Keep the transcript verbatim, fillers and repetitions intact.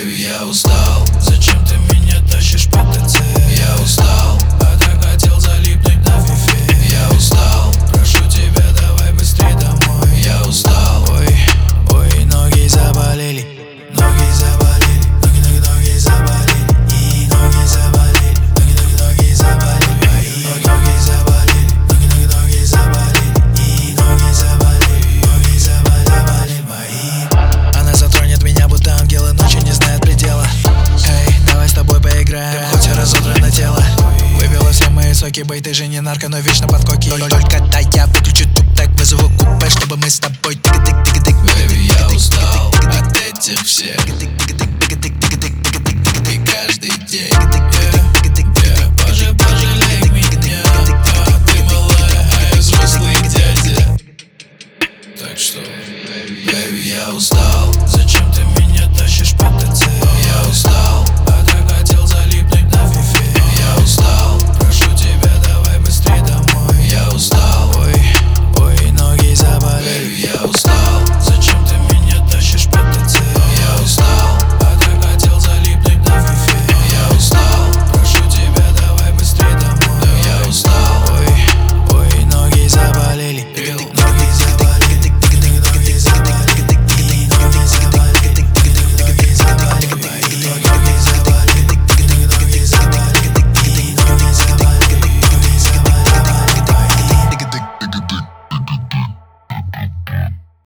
Baby, я устал, зачем ты меня тащишь по ТЦ? Я устал, а так хотел залипнуть на фифе. Я устал, прошу тебя, давай быстрей домой. Я устал, ой, ой, ноги заболели, ноги заболели, ноги, ноги, ноги заболели, и ноги заболели, ноги, ноги, ноги заболели, мои ноги, ноги заболели, ноги, ноги, ноги заболели, и ноги заболели, ноги заболели, мои. Она затронет меня, будто ангелы ночи не знает предела. Эй, давай с тобой поиграем, хоть и разодрано тело. Выбила все мои соки, бей, ты же не нарко, но вечно под коки. Только дай я выключу туп, так вызову купе, чтобы мы с тобой тык-тык-тык-тык. Baby, я устал от этих всех, и каждый день я боже, пожалей меня, а ты малая, а я взрослый дядя. Так что, baby, я устал.